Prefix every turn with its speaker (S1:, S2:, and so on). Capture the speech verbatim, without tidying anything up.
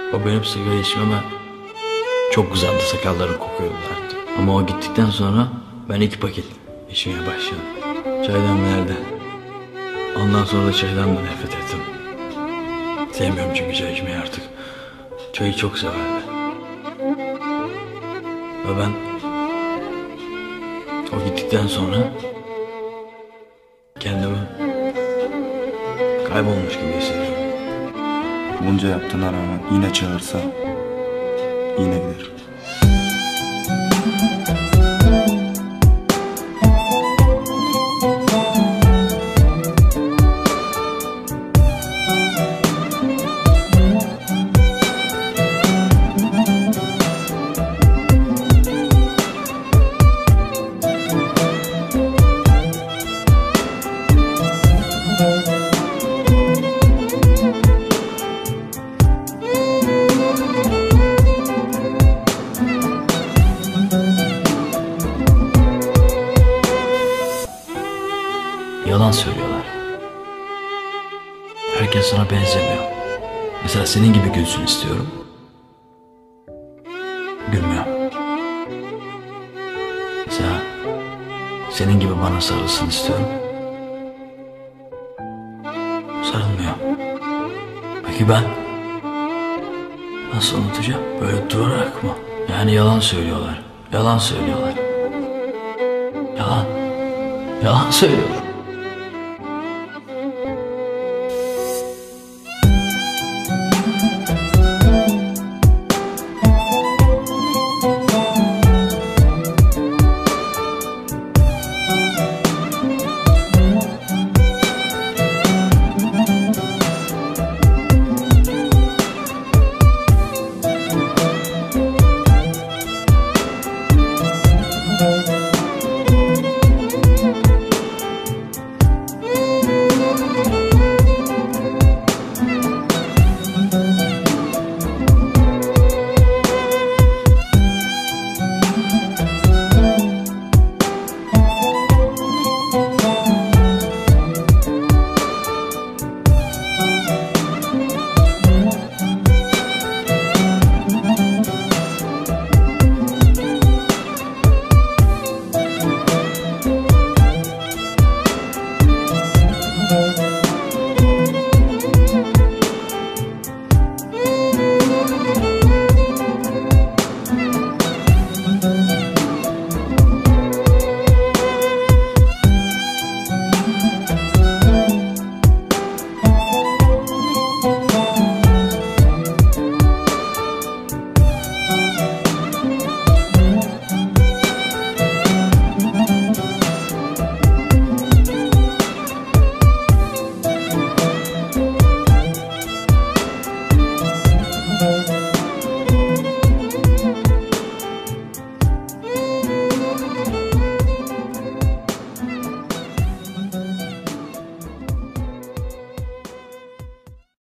S1: O benim sigara içmeme çok kızardı, sakallarım kokuyordu artık. Ama o gittikten sonra ben iki paket içmeye başladım. Çaydan verdi. Ondan sonra da çaydan da nefret ettim. Sevmiyorum çünkü çay içmeyi artık. Çayı çok severdi. Ve ben o gittikten sonra kendimi kaybolmuş gibi hissediyorum.
S2: Bunca yaptığına rağmen yine çağırsa yine giderim.
S1: Yalan söylüyorlar. Herkes sana benzemiyor. Mesela senin gibi gülsün istiyorum. Gülmüyor. Mesela senin gibi bana sarılsın istiyorum. Sarılmıyor. Peki ben nasıl unutacağım? Böyle durarak mı? Yani yalan söylüyorlar. Yalan söylüyorlar. Yalan. Yalan söylüyorlar.